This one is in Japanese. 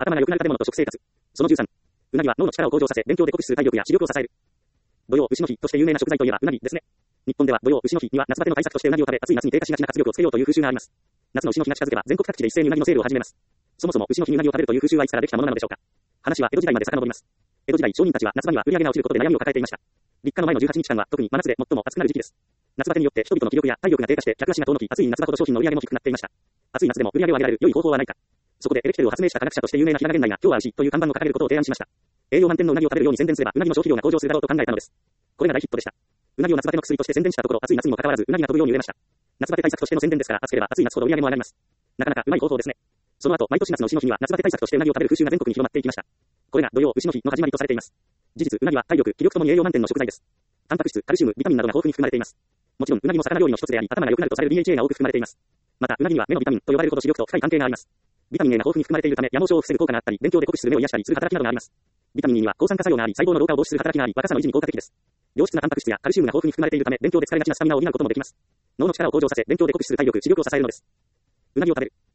頭が良くなる食べ物と食生活。その13。うなぎは脳の力を向上させ、勉強で酷使する体力や視力を支える。土曜、牛の日として有名な食材といえばうなぎですね。日本では土曜、牛の日には夏バテの対策としてうなぎを食べ、暑い夏に低下しがちな活力をつけようという風習があります。夏の牛の日が近づけば全国各地で一斉にうなぎのセールを始めます。そもそも牛の日にうなぎを食べるという風習はいつからできたものなのでしょうか。話は江戸時代まで遡ります。江戸時代、商人たちは夏場には売り上げが落ちることで悩みを抱えていました。立夏の前の18日間は特に真夏で最も暑くなる時期です。夏バテによって人々の気力や体力が低下して客足が遠のき、暑い夏場ほど商品の売り上げも低くなっていました。暑い夏でも売り上げを上げられる良い方法はないか。そこでエレキテルを発明した科学者として有名な平賀源内が今日は牛という看板を掲げることを提案しました。栄養満点のうなぎを食べるように宣伝すればうなぎの消費量が向上するだろうと考えたのです。これが大ヒットでした。うなぎを夏バテの薬として宣伝したところ、暑い夏にもかかわらずうなぎが飛ぶように売れました。夏バテ対策としての宣伝ですから、暑ければ暑い夏ほど売り上げも上がります。なかなかうまい方法ですね。その後、毎年夏の牛の日には夏バテ対策としてうなぎを食べる風習が全国に広まっていきました。これが土曜牛の日の始まりとされています。事実、うなぎは体力、気力ともに栄養満点の食材です。タンパク質、カルシウム、ビタミンなどが豊富に含まれています。もちろん、うなぎも魚料理の一つであり、頭が良くなるとされる DHA が多く含まれています。また、うなぎには目のビタミンと呼ばれるほど視力と深い関係があります。ビタミン A が豊富に含まれているため、夜盲症を防ぐ効果があったり、勉強で酷使する目を癒したりする働きなどがあります。ビタミン E には抗酸化作用があり、細胞の老化を防止する働きがあり、若さの維持に効果的です。良質なタンパク質やカルシウムが豊富に含まれているため、勉強で疲れがちなスタミナを補うこともできます。脳の力を向上させ、勉強で酷使する体力、視力を支えるのです。うなぎを食べる。